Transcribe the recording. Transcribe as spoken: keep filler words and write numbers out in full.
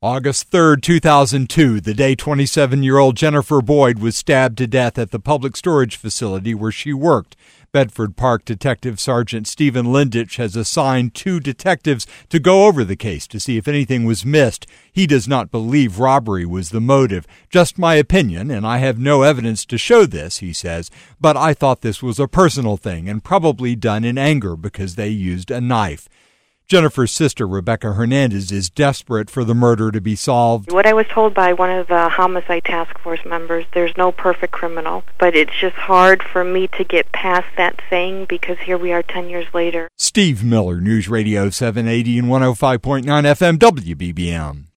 August third, two thousand two, the day twenty-seven-year-old Jennifer Boyd was stabbed to death at the public storage facility where she worked. Bedford Park Detective Sergeant Stephen Lindich has assigned two detectives to go over the case to see if anything was missed. He does not believe robbery was the motive. Just my opinion, and I have no evidence to show this, he says, but I thought this was a personal thing and probably done in anger because they used a knife. Jennifer's sister, Rebecca Hernandez, is desperate for the murder to be solved. What I was told by one of the homicide task force members, there's no perfect criminal, but it's just hard for me to get past that thing because here we are ten years later. Steve Miller, News Radio seven eighty and one oh five point nine F M W B B M.